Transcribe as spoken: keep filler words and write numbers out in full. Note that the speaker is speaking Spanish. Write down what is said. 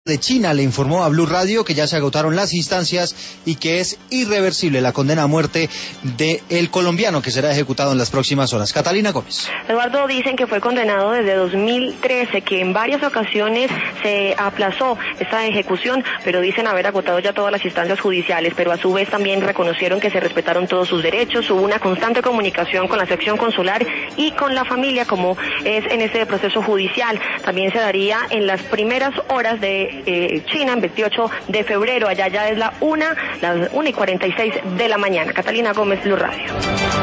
de China le informó a Blue Radio que ya se agotaron las instancias y que es irreversible la condena a muerte del colombiano que será ejecutado en las próximas horas. Catalina Gómez. Eduardo, dicen que fue condenado desde dos mil trece, que en varias ocasiones se aplazó esta ejecución, pero dicen haber agotado ya todas las instancias judiciales, pero a su vez también reconocieron que se respetaron todos sus derechos, hubo una constante comunicación con la sección consular y con la familia, como es en este proceso judicial. También se daría en las primeras horas de Eh, China, en veintiocho de febrero, allá ya es la una, las una y cuarenta y seis de la mañana. Catalina Gómez, Blue Radio.